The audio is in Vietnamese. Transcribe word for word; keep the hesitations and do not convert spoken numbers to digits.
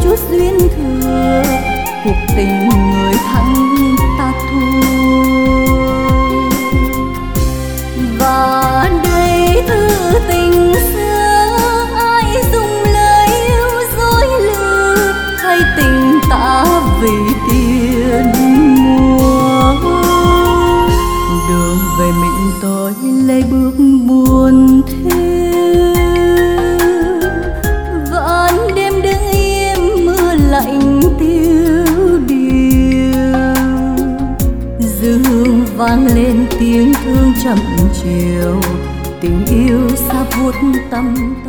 chút duyên thừa, cuộc tình người thắng ta thua. Và đây thư tình xưa, ai dùng lời yêu dối lừa, hay tình ta vì tiền mua. Đường về mình tôi lấy bước buồn thiêu, vẫn đêm đứng im mưa lạnh tiêu điều. Dương vang lên tiếng thương chậm chiều, tình yêu xa vuốt tâm.